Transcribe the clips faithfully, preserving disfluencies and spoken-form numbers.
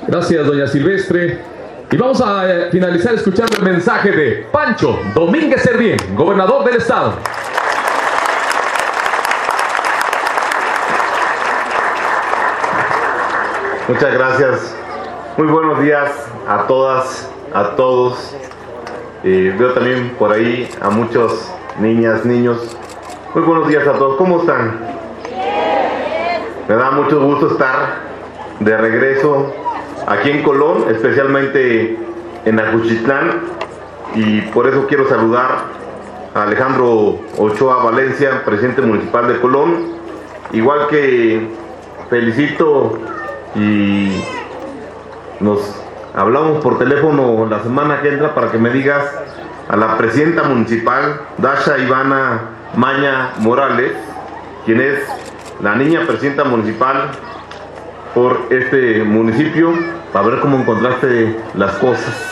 Gracias, doña Silvestre. Y vamos a eh, finalizar escuchando el mensaje de Pancho Domínguez Servién, gobernador del estado. Muchas gracias. Muy buenos días a todas, a todos. Eh, veo también por ahí a muchos niñas, niños. Muy buenos días a todos. ¿Cómo están? Me da mucho gusto estar de regreso aquí en Colón, especialmente en Ajuchitlán, y por eso quiero saludar a Alejandro Ochoa Valencia, presidente municipal de Colón, igual que felicito y nos hablamos por teléfono la semana que entra para que me digas a la presidenta municipal, Dasha Ivana Maña Morales, quien es la niña presidenta municipal por este municipio, para ver cómo encontraste las cosas.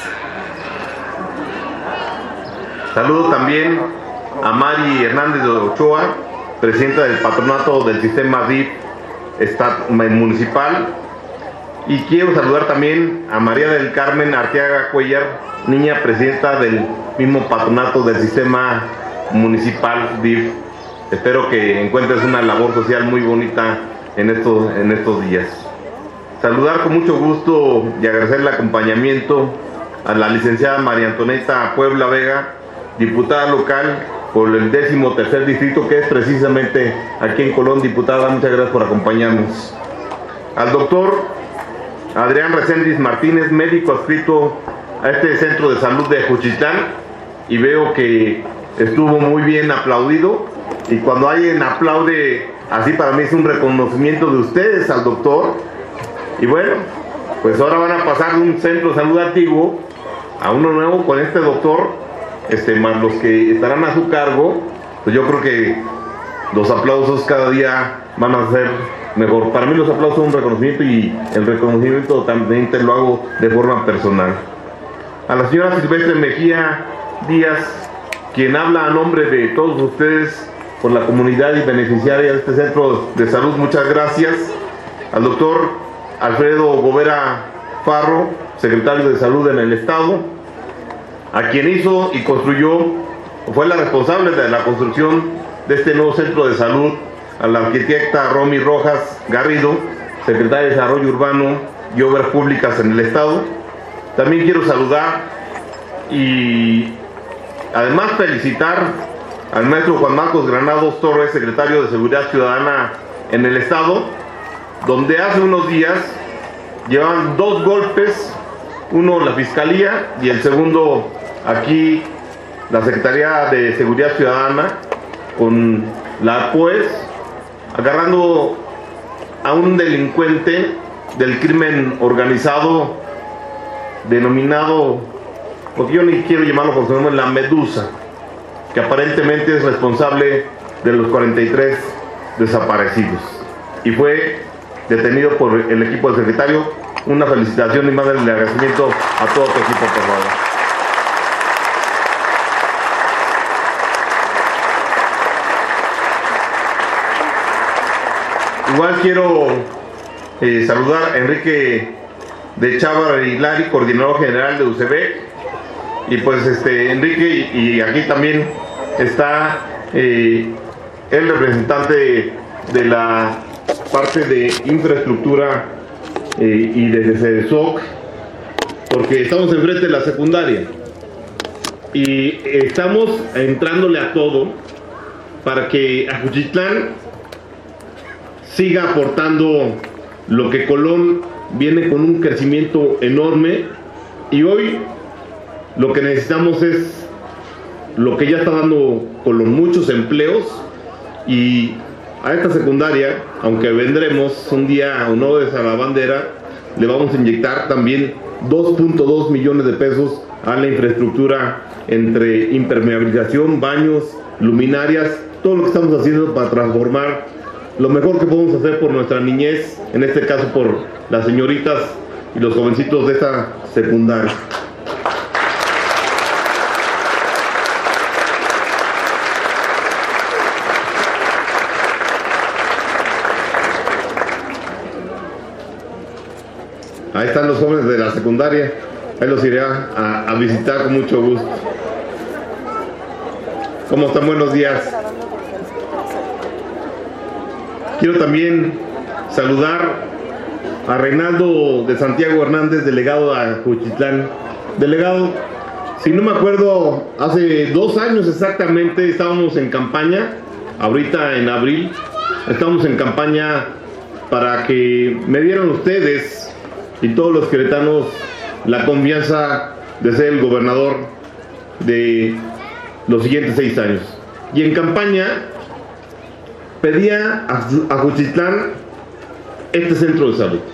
Saludo también a Mari Hernández de Ochoa, presidenta del patronato del sistema D I F municipal. Y quiero saludar también a María del Carmen Arteaga Cuellar, niña presidenta del mismo patronato del sistema municipal D I F. Espero que encuentres una labor social muy bonita en estos, en estos días. Saludar con mucho gusto y agradecer el acompañamiento a la licenciada María Antonieta Puebla Vega, diputada local por el décimo tercer distrito, que es precisamente aquí en Colón. Diputada, muchas gracias por acompañarnos. Al doctor Adrián Reséndiz Martínez, médico adscrito a este centro de salud de Ajuchitlán, y veo que estuvo muy bien aplaudido, y cuando alguien aplaude así, para mí es un reconocimiento de ustedes al doctor. Y bueno, pues ahora van a pasar de un centro de salud antiguo a uno nuevo con este doctor, este, más los que estarán a su cargo. Pues yo creo que los aplausos cada día van a ser mejor. Para mí los aplausos son un reconocimiento, y el reconocimiento también te lo hago de forma personal. A la señora Silvestre Mejía Díaz, quien habla a nombre de todos ustedes por la comunidad y beneficiaria de este centro de salud, muchas gracias. Al doctor Alfredo Gobera Farro, secretario de Salud en el Estado, a quien hizo y construyó, fue la responsable de la construcción de este nuevo centro de salud, a la arquitecta Romy Rojas Garrido, secretaria de Desarrollo Urbano y Obras Públicas en el Estado. También quiero saludar y además felicitar al maestro Juan Marcos Granados Torres, secretario de Seguridad Ciudadana en el Estado, donde hace unos días llevan dos golpes, uno la Fiscalía y el segundo aquí la Secretaría de Seguridad Ciudadana con la P O E S, agarrando a un delincuente del crimen organizado denominado, porque yo ni quiero llamarlo por su nombre, la Medusa, que aparentemente es responsable de los cuarenta y tres desaparecidos, y fue detenido por el equipo del secretario. Una felicitación y más el agradecimiento a todo tu equipo, por favor. Igual quiero eh, saludar a Enrique de Chávar Hilari, coordinador general de U C B. Y pues este Enrique, y, y aquí también está eh, el representante de la parte de infraestructura eh, y de CEDESOC, porque estamos enfrente de la secundaria y estamos entrándole a todo para que Ajuchitlán siga aportando lo que Colón viene con un crecimiento enorme, y hoy lo que necesitamos es lo que ya está dando Colón, muchos empleos. Y a esta secundaria, aunque vendremos un día honores a la bandera, le vamos a inyectar también dos punto dos millones de pesos a la infraestructura, entre impermeabilización, baños, luminarias, todo lo que estamos haciendo para transformar lo mejor que podemos hacer por nuestra niñez, en este caso por las señoritas y los jovencitos de esta secundaria. Ahí están los jóvenes de la secundaria. Ahí los iré a, a visitar con mucho gusto. ¿Cómo están? Buenos días. Quiero también saludar a Reinaldo de Santiago Hernández, delegado a Juchitlán. Delegado, si no me acuerdo, hace dos años exactamente estábamos en campaña, ahorita en abril, estamos en campaña para que me dieran ustedes y todos los queretanos la confianza de ser el gobernador de los siguientes seis años. Y en campaña pedía a, a Juchitlán este centro de salud.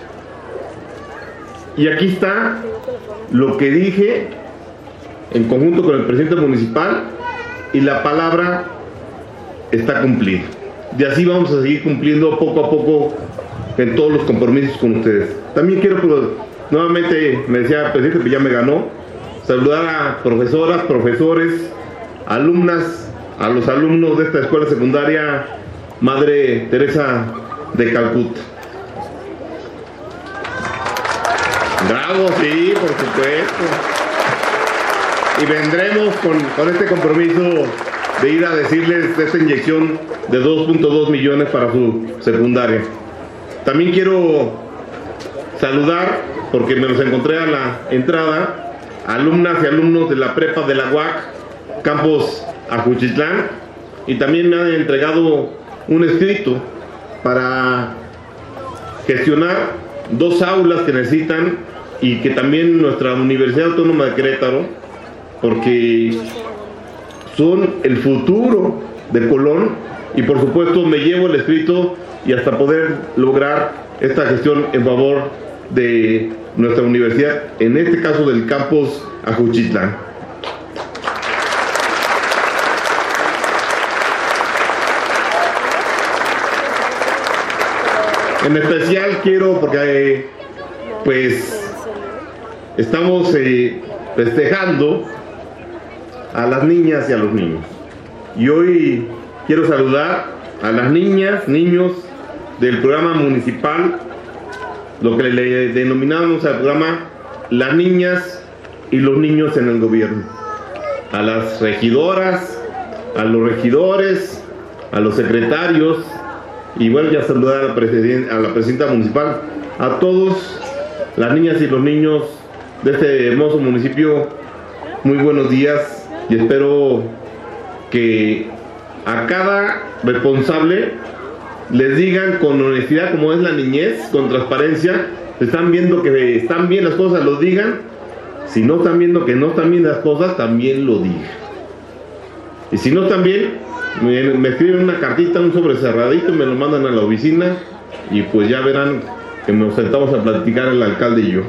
Y aquí está lo que dije en conjunto con el presidente municipal, y la palabra está cumplida. Y así vamos a seguir cumpliendo poco a poco en todos los compromisos con ustedes. También quiero, pues, nuevamente, me decía el presidente que ya me ganó, saludar a profesoras, profesores, alumnas, a los alumnos de esta escuela secundaria Madre Teresa de Calcuta. Bravo, sí, por supuesto. Y vendremos con, con este compromiso de ir a decirles de esta inyección de dos punto dos millones para su secundaria. También quiero saludar, porque me los encontré a la entrada, alumnas y alumnos de la prepa de la U A C, Campos Ajuchitlán, y también me han entregado un escrito para gestionar dos aulas que necesitan y que también nuestra Universidad Autónoma de Querétaro, porque son el futuro de Colón, y por supuesto me llevo el escrito y hasta poder lograr esta gestión en favor de nuestra universidad, en este caso del campus Ajuchitlán. En especial quiero, porque eh, pues estamos eh, festejando a las niñas y a los niños, y hoy quiero saludar a las niñas, niños del programa municipal, lo que le denominamos al programa Las Niñas y los Niños en el Gobierno, a las regidoras, a los regidores, a los secretarios, y bueno, ya saludar a la, a la presidenta municipal, a todos, las niñas y los niños de este hermoso municipio. Muy buenos días, y espero que a cada responsable les digan con honestidad, como es la niñez, con transparencia. Están viendo que están bien las cosas, lo digan. Si no están viendo que no están bien las cosas, también lo digan. Y si no están bien, me, me escriben una cartita, un sobre cerradito, me lo mandan a la oficina, y pues ya verán que nos sentamos a platicar el alcalde y yo.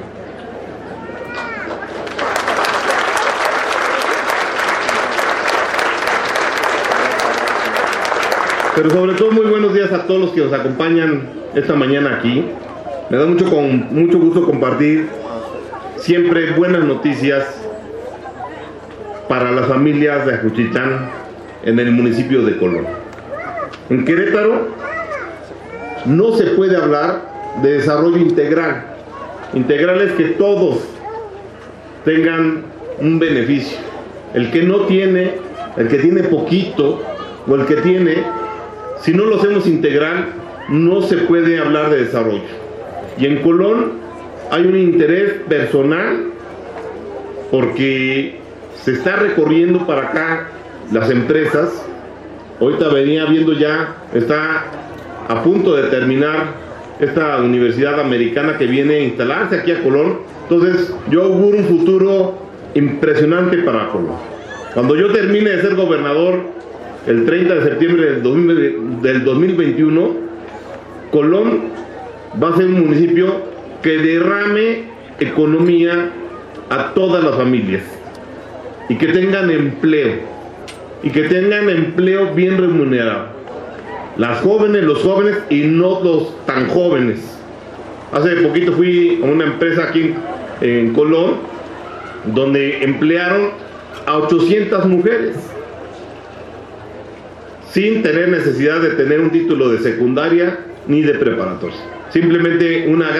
Pero sobre todo, muy buenos días a todos los que nos acompañan esta mañana aquí. Me da mucho, con, mucho gusto compartir siempre buenas noticias para las familias de Ajuchitlán en el municipio de Colón. En Querétaro no se puede hablar de desarrollo integral. Integral es que todos tengan un beneficio. El que no tiene, el que tiene poquito, o el que tiene, si no lo hacemos integral, no se puede hablar de desarrollo. Y en Colón hay un interés personal, porque se está recorriendo para acá las empresas. Ahorita venía viendo ya, está a punto de terminar esta universidad americana que viene a instalarse aquí a Colón. Entonces yo auguro un futuro impresionante para Colón. Cuando yo termine de ser gobernador el treinta de septiembre del dos mil veintiuno, Colón va a ser un municipio que derrame economía a todas las familias, y que tengan empleo, y que tengan empleo bien remunerado. Las jóvenes, los jóvenes y no los tan jóvenes. Hace poquito fui a una empresa aquí en, en Colón, donde emplearon a ochocientas mujeres, sin tener necesidad de tener un título de secundaria ni de preparatoria. Simplemente una gran